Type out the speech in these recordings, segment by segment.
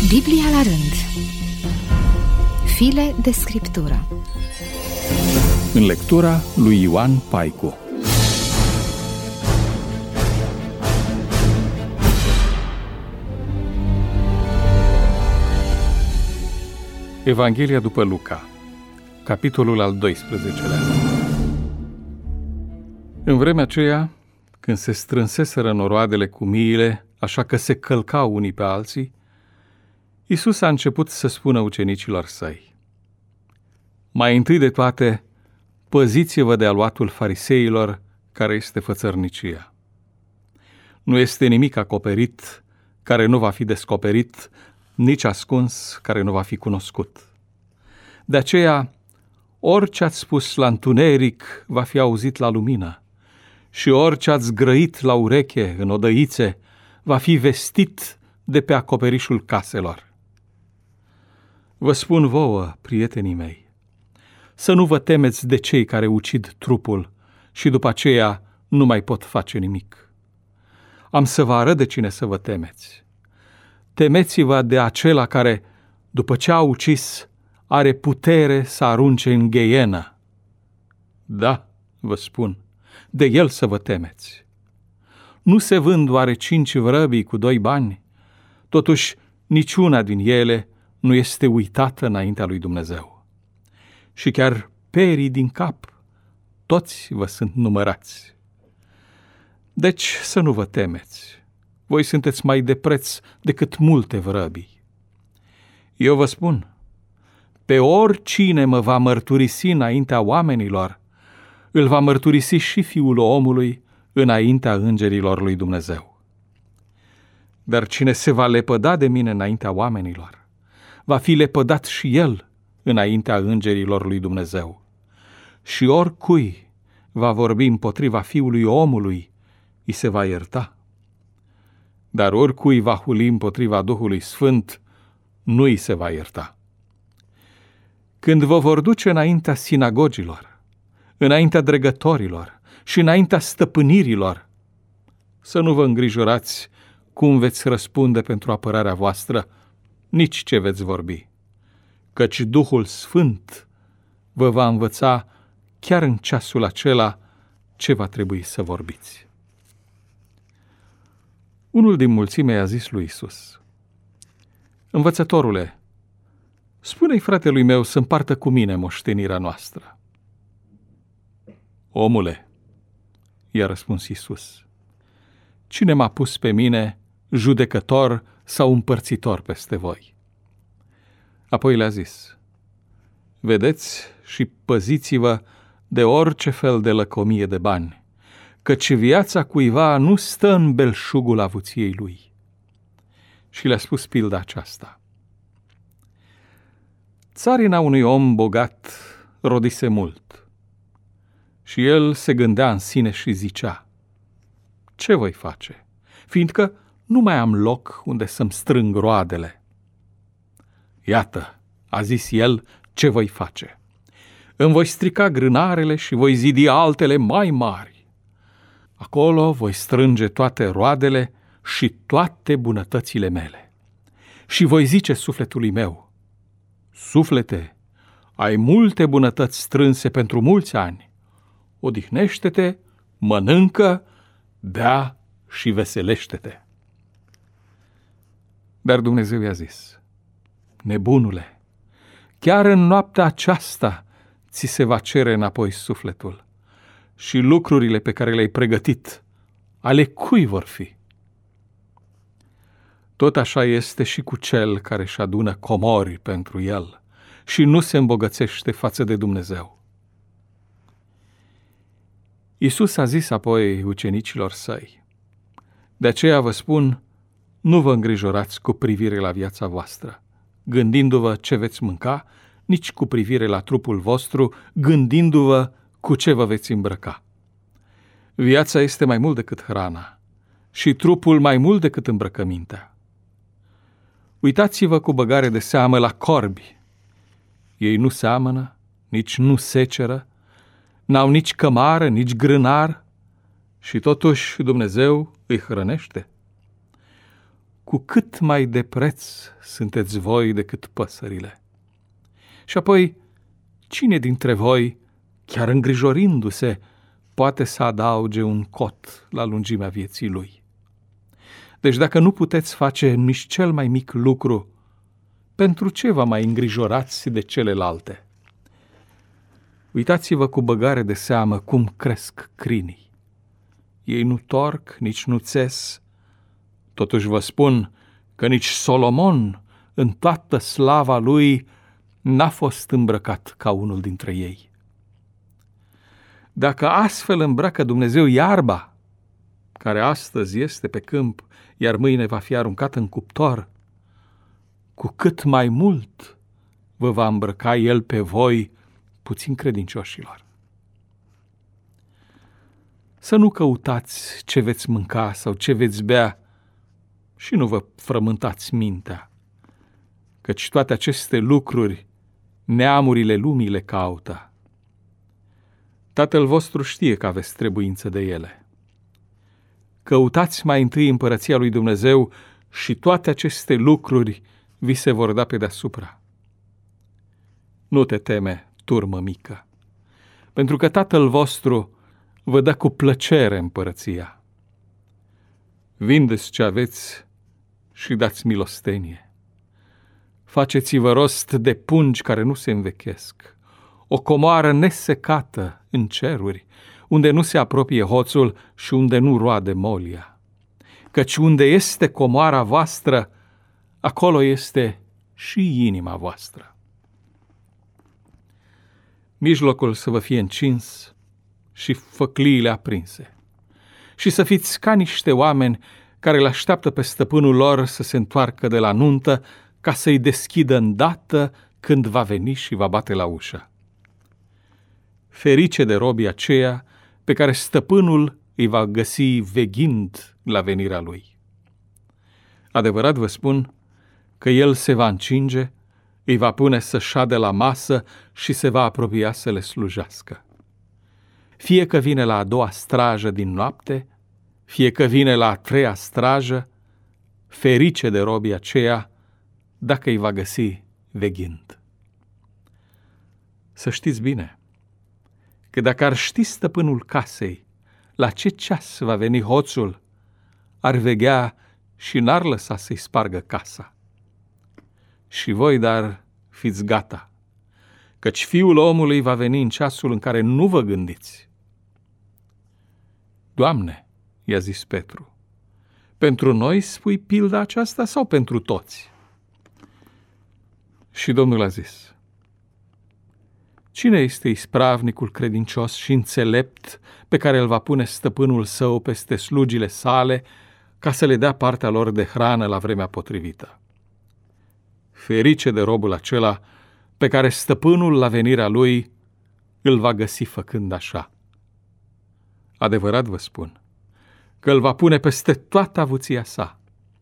Biblia la rând. File de scriptură. În lectura lui Ioan Paicu. Evanghelia după Luca, capitolul al 12-lea. În vremea aceea, când se strânseseră noroadele cu miile, așa că se călcau unii pe alții, Iisus a început să spună ucenicilor săi: mai întâi de toate, păziți-vă de aluatul fariseilor, care este fățărnicia. Nu este nimic acoperit care nu va fi descoperit, nici ascuns care nu va fi cunoscut. De aceea, orice ați spus la întuneric va fi auzit la lumină, și orice ați grăit la ureche în odăițe va fi vestit de pe acoperișul caselor. Vă spun vouă, prietenii mei, să nu vă temeți de cei care ucid trupul și după aceea nu mai pot face nimic. Am să vă arăt de cine să vă temeți. Temeți-vă de acela care, după ce a ucis, are putere să arunce în gheienă. Da, vă spun, de el să vă temeți. Nu se vând oare 5 vrăbii cu 2 bani? Totuși, niciuna din ele nu este uitată înaintea lui Dumnezeu. Și chiar perii din cap, toți vă sunt numărați. Deci să nu vă temeți. Voi sunteți mai de preț decât multe vrăbii. Eu vă spun, pe oricine mă va mărturisi înaintea oamenilor, îl va mărturisi și Fiul omului înaintea îngerilor lui Dumnezeu. Dar cine se va lepăda de mine înaintea oamenilor, va fi lepădat și el înaintea îngerilor lui Dumnezeu. Și oricui va vorbi împotriva Fiului omului, îi se va ierta. Dar oricui va huli împotriva Duhului Sfânt, nu îi se va ierta. Când vă vor duce înaintea sinagogilor, înaintea dregătorilor și înaintea stăpânirilor, să nu vă îngrijorați cum veți răspunde pentru apărarea voastră, nici ce veți vorbi, căci Duhul Sfânt vă va învăța chiar în ceasul acela ce va trebui să vorbiți. Unul din mulțime a zis lui Iisus: Învățătorule, spune-i fratelui meu să împartă cu mine moștenirea noastră. Omule, i-a răspuns Iisus, cine m-a pus pe mine judecător sau împărțitor peste voi? Apoi le-a zis: vedeți și păziți-vă de orice fel de lăcomie de bani, căci viața cuiva nu stă în belșugul avuției lui. Și le-a spus pilda aceasta: țarina unui om bogat rodise mult, și el se gândea în sine și zicea: ce voi face, fiindcă nu mai am loc unde să-mi strâng roadele? Iată, a zis el, ce voi face. Îmi voi strica grânarele și voi zidi altele mai mari. Acolo voi strânge toate roadele și toate bunătățile mele. Și voi zice sufletului meu: suflete, ai multe bunătăți strânse pentru mulți ani. Odihnește-te, mănâncă, bea și veselește-te. Dar Dumnezeu i-a zis: nebunule, chiar în noaptea aceasta ți se va cere înapoi sufletul. Și lucrurile pe care le-ai pregătit, ale cui vor fi? Tot așa este și cu cel care își adună comori pentru el și nu se îmbogățește față de Dumnezeu. Iisus a zis apoi ucenicilor săi: de aceea vă spun, nu vă îngrijorați cu privire la viața voastră, gândindu-vă ce veți mânca, nici cu privire la trupul vostru, gândindu-vă cu ce vă veți îmbrăca. Viața este mai mult decât hrana și trupul mai mult decât îmbrăcămintea. Uitați-vă cu băgare de seamă la corbi. Ei nu seamănă, nici nu seceră, n-au nici cămară, nici grânar, și totuși Dumnezeu îi hrănește. cu cât mai de preț sunteți voi decât păsările. Și apoi, cine dintre voi, chiar îngrijorindu-se, poate să adauge un cot la lungimea vieții lui? Deci dacă nu puteți face nici cel mai mic lucru, pentru ce vă mai îngrijorați de celelalte? Uitați-vă cu băgare de seamă cum cresc crinii. Ei nu torc, nici nu țes. Totuși vă spun că nici Solomon, în toată slava lui, n-a fost îmbrăcat ca unul dintre ei. Dacă astfel îmbracă Dumnezeu iarba, care astăzi este pe câmp, iar mâine va fi aruncată în cuptor, cu cât mai mult vă va îmbrăca El pe voi, puțin credincioșilor. Să nu căutați ce veți mânca sau ce veți bea și nu vă frământați mintea, căci toate aceste lucruri neamurile lumii le caută. Tatăl vostru știe că aveți trebuință de ele. Căutați mai întâi împărăția lui Dumnezeu și toate aceste lucruri vi se vor da pe deasupra. Nu te teme, turmă mică, pentru că Tatăl vostru vă dă cu plăcere împărăția. Vindeți ce aveți și dați milostenie. Faceți-vă rost de pungi care nu se învechesc, o comoară nesecată în ceruri, unde nu se apropie hoțul și unde nu roade molia. Căci unde este comoara voastră, acolo este și inima voastră. Mijlocul să vă fie încins și făcliile aprinse, și să fiți ca niște oameni care îl așteaptă pe stăpânul lor să se întoarcă de la nuntă ca să-i deschidă îndată când va veni și va bate la ușă. Ferice de robii aceia pe care stăpânul îi va găsi veghind la venirea lui. Adevărat vă spun că el se va încinge, îi va pune să șade la masă și se va apropia să le slujească. Fie că vine la a doua strajă din noapte, fie că vine la a treia strajă, ferice de robii aceia dacă îi va găsi veghind. Să știți bine că dacă ar ști stăpânul casei la ce ceas va veni hoțul, ar veghea și n-ar lăsa să-i spargă casa. Și voi, dar, fiți gata, căci Fiul omului va veni în ceasul în care nu vă gândiți. Doamne, i-a zis Petru, pentru noi spui pilda aceasta sau pentru toți? Și Domnul a zis, cine este ispravnicul credincios și înțelept pe care îl va pune stăpânul său peste slugile sale ca să le dea partea lor de hrană la vremea potrivită? Ferice de robul acela pe care stăpânul la venirea lui îl va găsi făcând așa. Adevărat vă spun că îl va pune peste toată avuția sa.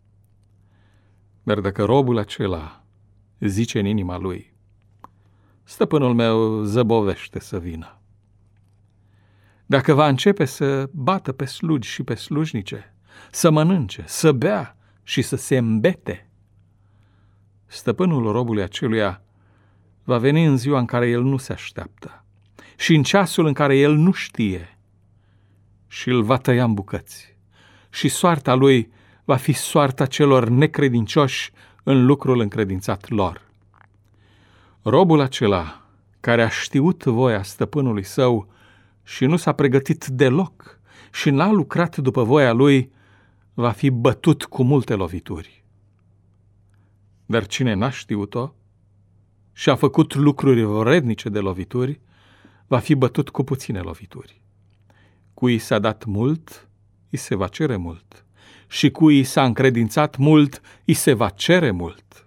Dar dacă robul acela zice în inima lui, stăpânul meu zăbovește să vină, dacă va începe să bată pe slugi și pe slujnice, să mănânce, să bea și să se îmbete, stăpânul robului aceluia va veni în ziua în care el nu se așteaptă și în ceasul în care el nu știe și îl va tăia în bucăți și soarta lui va fi soarta celor necredincioși în lucrul încredințat lor. Robul acela care a știut voia stăpânului său și nu s-a pregătit deloc și n-a lucrat după voia lui, va fi bătut cu multe lovituri. Dar cine n-a știut-o și a făcut lucruri vrednice de lovituri, va fi bătut cu puține lovituri. Cui s-a dat mult, îi se va cere mult, și cui s-a încredințat mult, îi se va cere mult.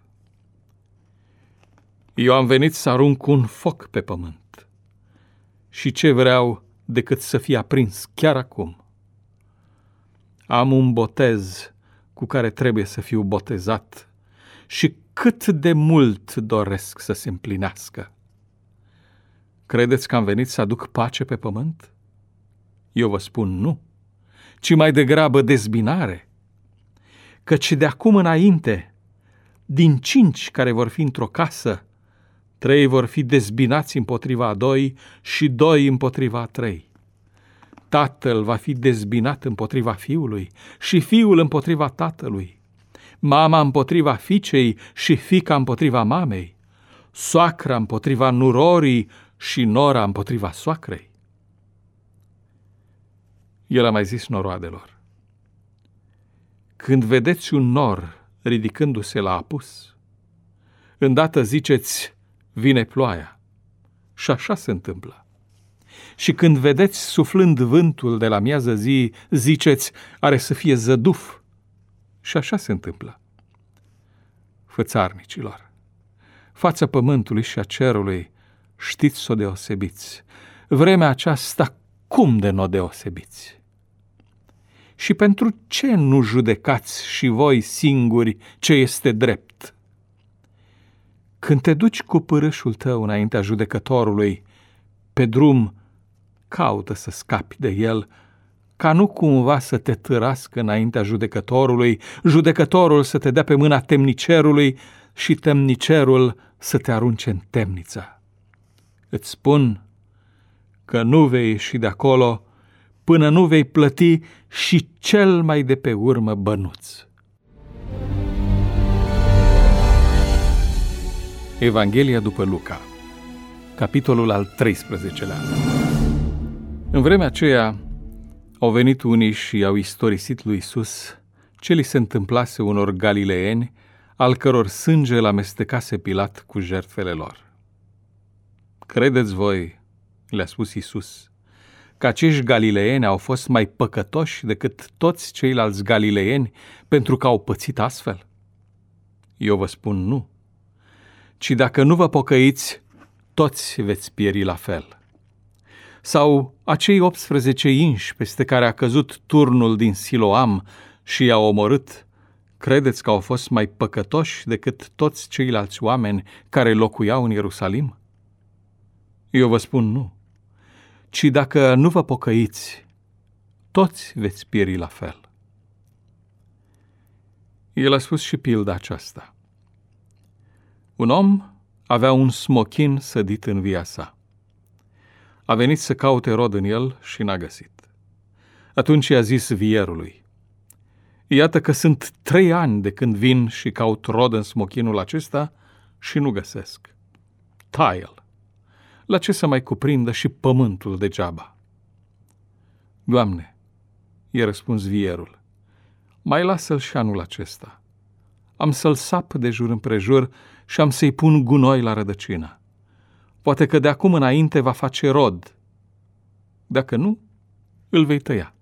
Eu am venit să arunc un foc pe pământ și ce vreau decât să fie aprins chiar acum. Am un botez cu care trebuie să fiu botezat și cât de mult doresc să se împlinească. Credeți că am venit să aduc pace pe pământ? Eu vă spun nu, ci mai degrabă dezbinare. căci de acum înainte, din 5 care vor fi într-o casă, 3 vor fi dezbinați împotriva a 2 și 2 împotriva a 3. Tatăl va fi dezbinat împotriva fiului și fiul împotriva tatălui, mama împotriva fiicei și fiica împotriva mamei, soacra împotriva nurorii și nora împotriva soacrei. El a mai zis noroadelor: când vedeți un nor ridicându-se la apus, îndată ziceți, vine ploaia. Și așa se întâmplă. Și când vedeți suflând vântul de la miază zi, ziceți, are să fie zăduf. Și așa se întâmplă. Fățarnicilor, fața pământului și a cerului, știți să o deosebiți. Vremea aceasta cum de n-o deosebiți? Și pentru ce nu judecați și voi singuri ce este drept? Când te duci cu pârâșul tău înaintea judecătorului, pe drum caută să scapi de el, ca nu cumva să te târască înaintea judecătorului, judecătorul să te dea pe mâna temnicerului și temnicerul să te arunce în temniță. Îți spun că nu vei ieși de acolo până nu vei plăti și cel mai de pe urmă bănuț. Evanghelia după Luca, capitolul al 13-lea. În vremea aceea au venit unii și au istorisit lui Iisus ce li se întâmplase unor galileeni, al căror sânge îl amestecase Pilat cu jertfele lor. Credeți voi, le-a spus Iisus, că acești galileeni au fost mai păcătoși decât toți ceilalți galileeni pentru că au pățit astfel? Eu vă spun nu, ci dacă nu vă pocăiți, toți veți pieri la fel. Sau acei 18 inși peste care a căzut turnul din Siloam și i-a omorât, credeți că au fost mai păcătoși decât toți ceilalți oameni care locuiau în Ierusalim? Eu vă spun nu, ci dacă nu vă pocăiți, toți veți pieri la fel. El a spus și pilda aceasta. Un om avea un smochin sădit în via sa. A venit să caute rod în el și n-a găsit. Atunci i-a zis vierului: iată că sunt 3 ani de când vin și caut rod în smochinul acesta și nu găsesc. Tai-l. La ce să mai cuprindă și pământul degeaba? Doamne, i-a răspuns vierul, mai lasă-l și anul acesta. Am să-l sap de jur împrejur și am să-i pun gunoi la rădăcină. Poate că de acum înainte va face rod. Dacă nu, îl vei tăia.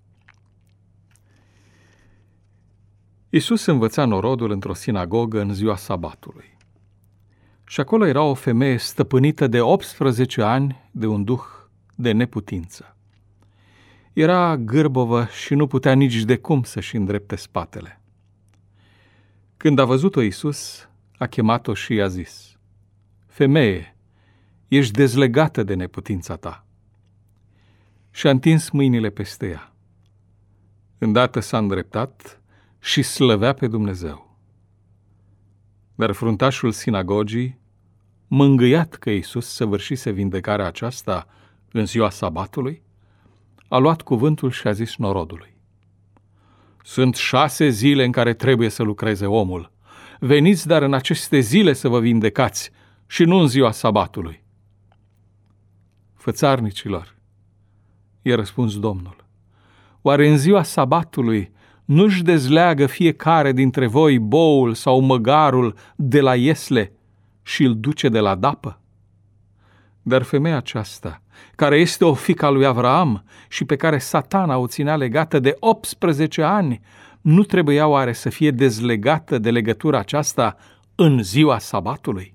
Iisus învăța norodul într-o sinagogă în ziua sabatului. Și acolo era o femeie stăpânită de 18 ani de un duh de neputință. Era gârbovă și nu putea nici de cum să-și îndrepte spatele. Când a văzut-o Iisus, a chemat-o și i-a zis: femeie, ești dezlegată de neputința ta. Și-a întins mâinile peste ea. Îndată s-a îndreptat și slăvea pe Dumnezeu. Dar fruntașul sinagogii, mângâiat că Iisus săvârșise vindecarea aceasta în ziua sabatului, a luat cuvântul și a zis norodului: sunt 6 zile în care trebuie să lucreze omul. Veniți dar în aceste zile să vă vindecați și nu în ziua sabatului. Fățarnicilor, i-a răspuns Domnul, oare în ziua sabatului nu-și dezleagă fiecare dintre voi boul sau măgarul de la iesle și îl duce de la dapă? Dar femeia aceasta, care este o fiică a lui Avraam și pe care Satana o ținea legată de 18 ani, nu trebuia oare să fie dezlegată de legătura aceasta în ziua sabatului?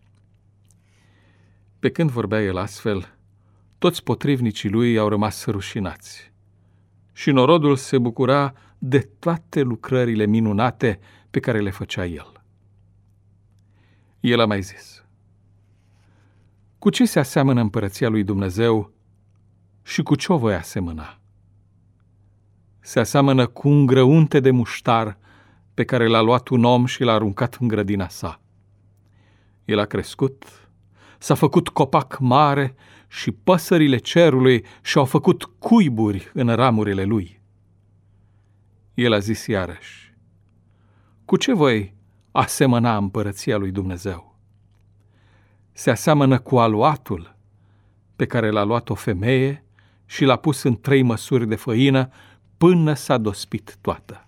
Pe când vorbea el astfel, toți potrivnicii lui au rămas rușinați și norodul se bucura de toate lucrările minunate pe care le făcea el. El a mai zis: cu ce se aseamănă împărăția lui Dumnezeu și cu ce o voi asemăna? Se aseamănă cu un grăunte de muștar pe care l-a luat un om și l-a aruncat în grădina sa. El a crescut, s-a făcut copac mare și păsările cerului și-au făcut cuiburi în ramurile lui. El a zis iarăși: cu ce voi asemăna împărăția lui Dumnezeu? Se aseamănă cu aluatul pe care l-a luat o femeie și l-a pus în 3 măsuri de făină până s-a dospit toată.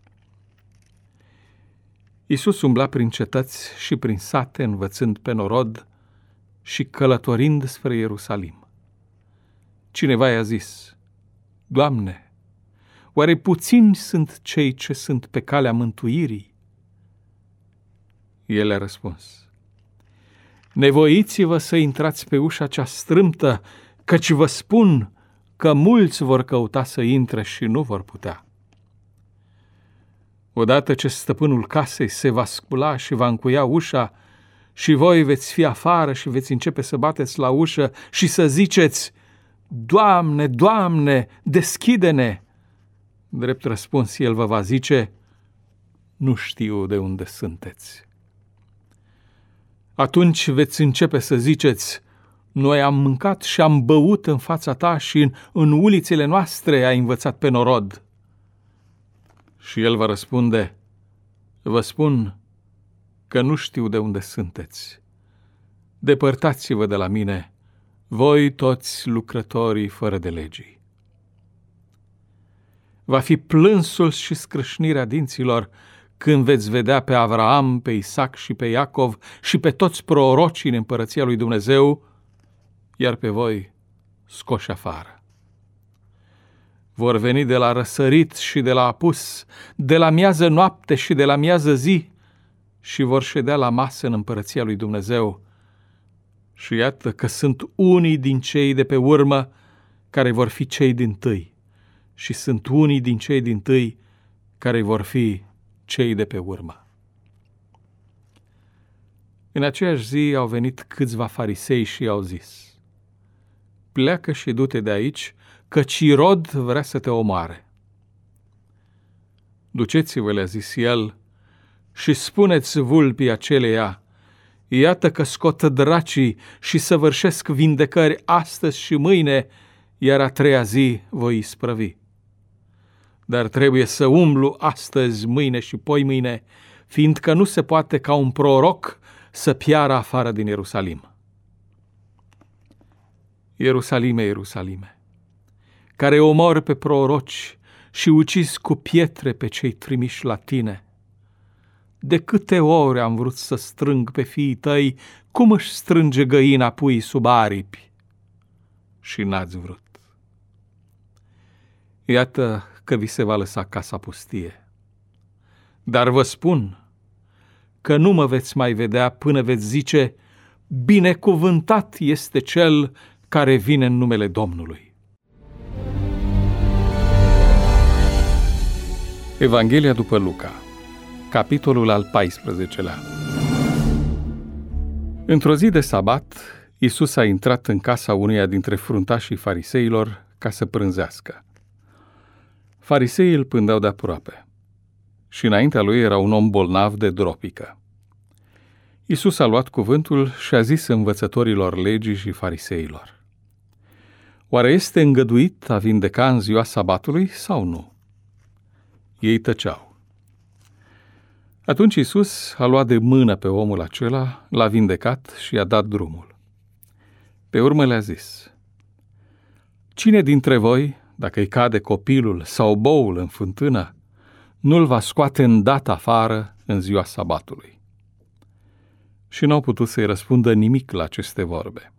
Iisus umbla prin cetăți și prin sate, învățând pe norod și călătorind spre Ierusalim. Cineva i-a zis: Doamne, oare puțini sunt cei ce sunt pe calea mântuirii? El a răspuns: nevoiți-vă să intrați pe ușa cea strâmtă, căci vă spun că mulți vor căuta să intre și nu vor putea. Odată ce stăpânul casei se va scula și va încuia ușa, și voi veți fi afară și veți începe să bateți la ușă și să ziceți: Doamne, Doamne, deschide-ne! Drept răspuns, el vă va zice: nu știu de unde sunteți. Atunci veți începe să ziceți: noi am mâncat și am băut în fața ta și în ulițele noastre ai învățat pe norod. Și el va răspunde: vă spun că nu știu de unde sunteți. Depărtați-vă de la mine, voi toți lucrătorii fără de legii. Va fi plânsul și scrâșnirea dinților când veți vedea pe Avraam, pe Isaac și pe Iacov și pe toți prorocii în împărăția lui Dumnezeu, iar pe voi scoși afară. Vor veni de la răsărit și de la apus, de la miază noapte și de la miază zi, și vor ședea la masă în împărăția lui Dumnezeu. Și iată că sunt unii din cei de pe urmă care vor fi cei dintâi, și sunt unii din cei dintâi care vor fi cei de pe urmă. În aceeași zi au venit câțiva farisei și i-au zis: pleacă și du-te de aici, căci Irod vrea să te omoare. Duceți-vă, le-a zis el, și spuneți vulpii aceleia: iată că scot dracii și săvârșesc vindecări astăzi și mâine, iar a 3-a zi voi isprăvi. Dar trebuie să umblu astăzi, mâine și poimâine, fiindcă nu se poate ca un proroc să piară afară din Ierusalim. Ierusalime, Ierusalime, care omori pe proroci și ucizi cu pietre pe cei trimiși la tine, de câte ori am vrut să strâng pe fiii tăi cum își strânge găina puii sub aripi și n-ați vrut. Iată că vi se va lăsa casa pustie. Dar vă spun că nu mă veți mai vedea până veți zice: binecuvântat este cel care vine în numele Domnului. Evanghelia după Luca, capitolul al 14-lea. Într-o zi de sabat, Iisus a intrat în casa uneia dintre fruntașii fariseilor ca să prânzească. Fariseii îl pândeau de aproape și înaintea lui era un om bolnav de dropică. Iisus a luat cuvântul și a zis învățătorilor legii și fariseilor: oare este îngăduit a vindeca în ziua sabatului sau nu? Ei tăceau. Atunci Iisus a luat de mână pe omul acela, l-a vindecat și i-a dat drumul. Pe urmă le-a zis: cine dintre voi, dacă îi cade copilul sau boul în fântână, nu-l va scoate îndată afară în ziua sabatului? Și n-au putut să-i răspundă nimic la aceste vorbe.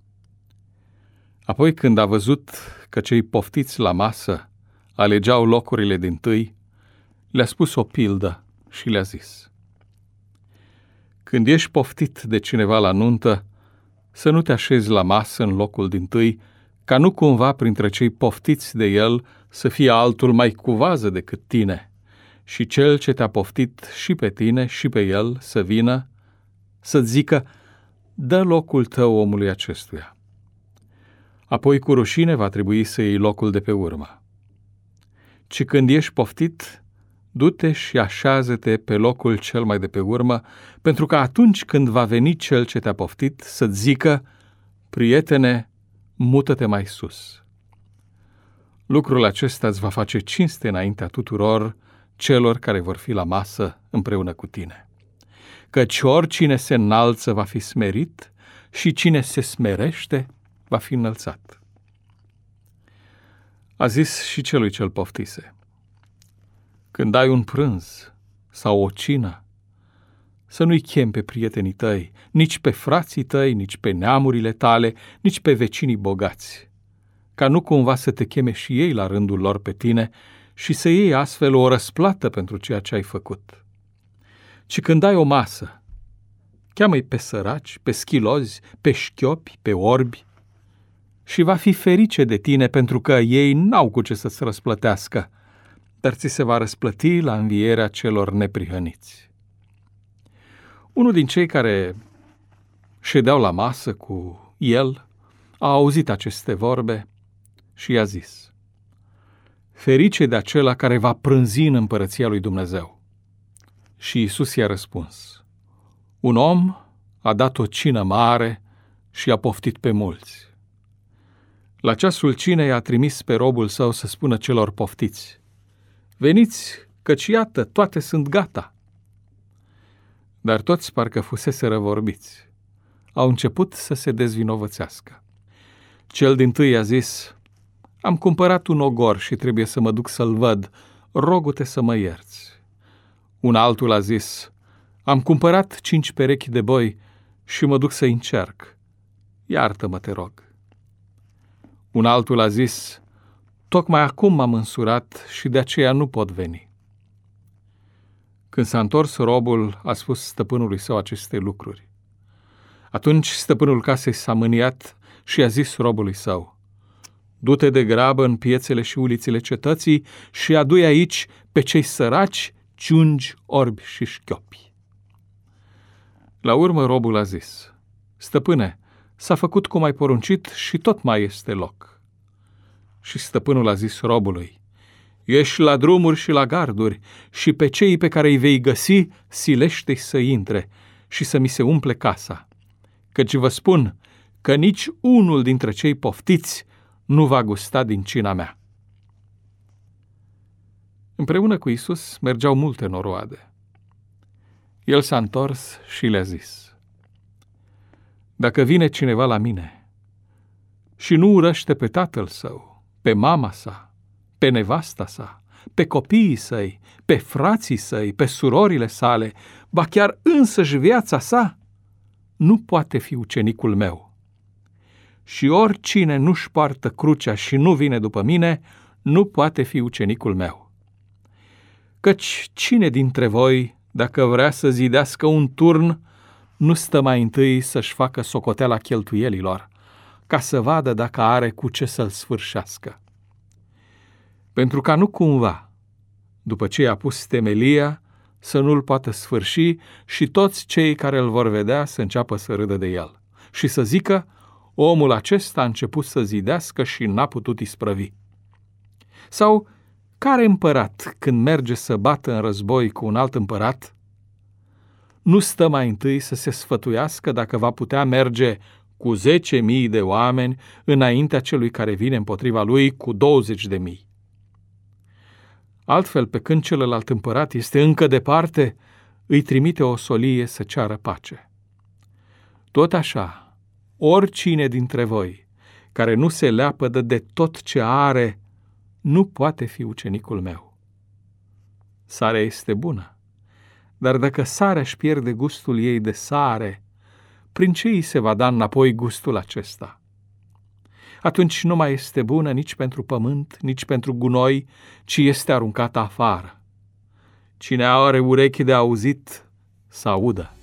Apoi, când a văzut că cei poftiți la masă alegeau locurile dintâi, le-a spus o pildă și le-a zis: când ești poftit de cineva la nuntă, să nu te așezi la masă în locul dintâi, ca nu cumva printre cei poftiți de el să fie altul mai cuvază decât tine, și cel ce te-a poftit și pe tine și pe el să vină, să-ți zică: dă locul tău omului acestuia. Apoi cu rușine va trebui să iei locul de pe urmă. Ci când ești poftit, Du-te și așează-te pe locul cel mai de pe urmă, pentru că atunci când va veni cel ce te-a poftit să-ți zică: prietene, mută-te mai sus. Lucrul acesta îți va face cinste înaintea tuturor celor care vor fi la masă împreună cu tine. Căci oricine se înalță va fi smerit și cine se smerește va fi înălțat. A zis și celui ce-l poftise: când ai un prânz sau o cină, să nu-i chemi pe prietenii tăi, nici pe frații tăi, nici pe neamurile tale, nici pe vecinii bogați, ca nu cumva să te cheme și ei la rândul lor pe tine și să iei astfel o răsplată pentru ceea ce ai făcut. Ci când ai o masă, cheamă-i pe săraci, pe schilozi, pe șchiopi, pe orbi, și va fi ferice de tine, pentru că ei n-au cu ce să-ți răsplătească, dar ți se va răsplăti la învierea celor neprihăniți. Unul din cei care ședeau la masă cu el a auzit aceste vorbe și i-a zis: ferice de acela care va prânzi în împărăția lui Dumnezeu. Și Iisus i-a răspuns: un om a dat o cină mare și a poftit pe mulți. La ceasul cinei a trimis pe robul său să spună celor poftiți: veniți, căci iată, toate sunt gata. Dar toți parcă fuseseră vorbiți. Au început să se dezvinovățească. Cel dintâi a zis: am cumpărat un ogor și trebuie să mă duc să-l văd, rogu-te să mă ierți. Un altul a zis: am cumpărat 5 perechi de boi și mă duc să-i încerc, iartă-mă, te rog. Un altul a zis: tocmai acum m-am însurat și de aceea nu pot veni. Când s-a întors, robul a spus stăpânului său aceste lucruri. Atunci stăpânul casei s-a mâniat și a zis robului său: du-te de grabă în piețele și ulițile cetății și adu-i aici pe cei săraci, ciungi, orbi și șchiopi. La urmă robul a zis: stăpâne, s-a făcut cum ai poruncit și tot mai este loc. Și stăpânul a zis robului: ieși la drumuri și la garduri și pe cei pe care îi vei găsi, silește-i să intre și să mi se umple casa. Căci vă spun că nici unul dintre cei poftiți nu va gusta din cina mea. Împreună cu Iisus mergeau multe noroade. El s-a întors și le-a zis: dacă vine cineva la mine și nu urăște pe tatăl său, pe mama sa, pe nevasta sa, pe copiii săi, pe frații săi, pe surorile sale, ba chiar însăși viața sa, nu poate fi ucenicul meu. Și oricine nu-și poartă crucea și nu vine după mine, nu poate fi ucenicul meu. Căci cine dintre voi, dacă vrea să zidească un turn, nu stă mai întâi să-și facă socoteala cheltuielilor, ca să vadă dacă are cu ce să-l sfârșească? Pentru ca nu cumva, după ce i-a pus temelia, să nu-l poată sfârși și toți cei care îl vor vedea să înceapă să râdă de el și să zică: omul acesta a început să zidească și n-a putut isprăvi. Sau care împărat, când merge să bată în război cu un alt împărat, nu stă mai întâi să se sfătuiască dacă va putea merge cu 10.000 de oameni înaintea celui care vine împotriva lui cu 20.000? Altfel, pe când celălalt împărat este încă departe, îi trimite o solie să ceară pace. Tot așa, oricine dintre voi care nu se leapădă de tot ce are, nu poate fi ucenicul meu. Sarea este bună, dar dacă sarea își pierde gustul ei de sare, prin ce îi se va da înapoi gustul acesta? Atunci nu mai este bună nici pentru pământ, nici pentru gunoi, ci este aruncată afară. Cine are urechi de auzit, să audă.